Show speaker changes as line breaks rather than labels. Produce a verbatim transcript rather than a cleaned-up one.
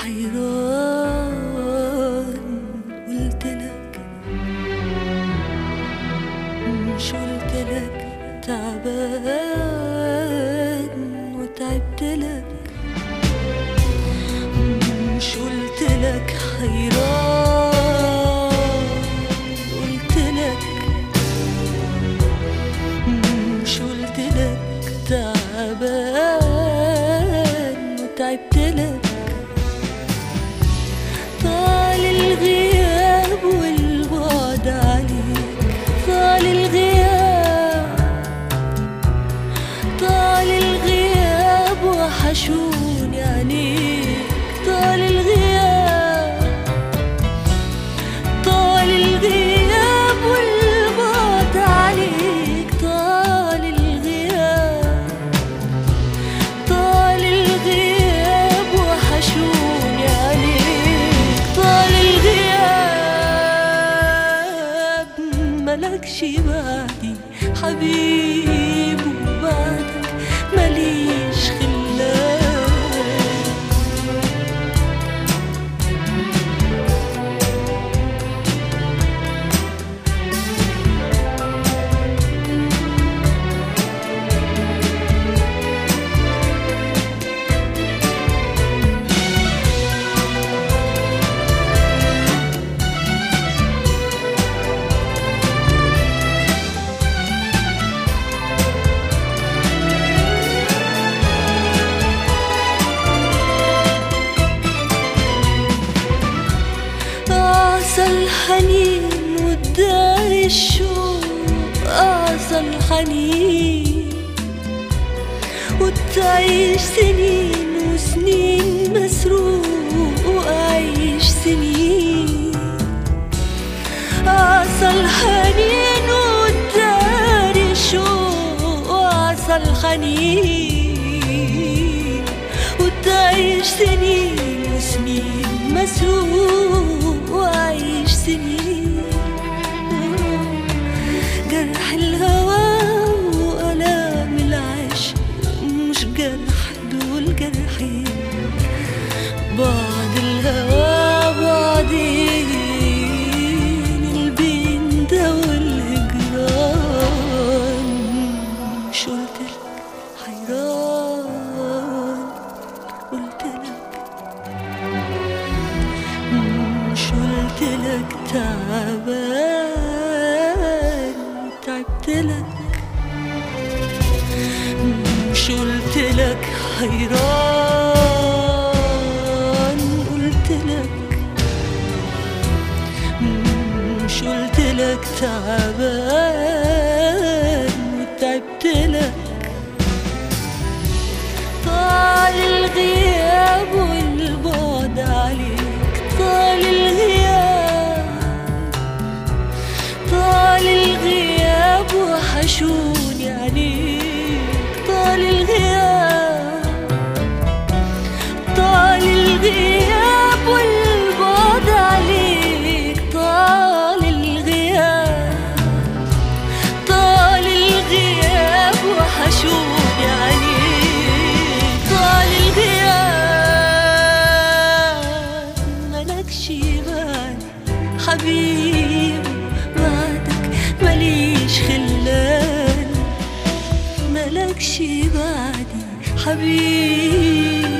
حيران. قلتلك مش قلتلك تعبان وتعبتلك، مش قلتلك حيران. قلتلك مش قلتلك تعبان وتعبتلك. طال الغياب والبعد عليك، طال الغياب، طال الغياب وحشوني عليك. طال الغياب، طال الغياب والبعد عليك. طال الغياب، طال الغياب وحشوني عليك. طال الغياب، ملكش بعدي حبيب وبعدك ماليش خلاف. أعصى الحنين واداري الشوق، أعصى الحنين وتعيش سنين وسنين مسروق وأعيش سنين. أعصى الحنين واداري الشوق، أعصى الحنين وتعيش سنين وسنين مسروق وأعيش سنين. جرح الهوى وألام العشق مش جرح، دول جرحين. بعد الهوى بعدين، البين ده والهجران. مش قلتلك حيران، قلتلك مش قلتلك تعبان تعبتلك، مش قلتلك حيران. قلتلك مش قلتلك تعبان وتعبتلك. طال الغياب والبعد عليك. طال الغياب، طال الغياب وحشوني عليك. طال الغياب، طال الغياب والبعد عليك. طال الغياب، طال الغياب وحشوني عليك. طال الغياب، ملكش بعدي حبيب بعدك ماليش خلان. ملكش بعدي حبيب